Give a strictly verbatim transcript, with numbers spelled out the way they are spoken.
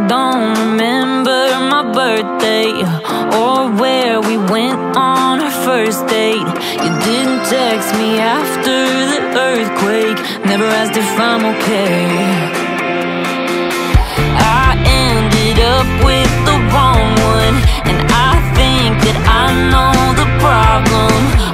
don't remember my birthday or where we went on our first date. You didn't text me after the earthquake, never asked if I'm okay. I ended up with the wrong one, and I think that I know the problem.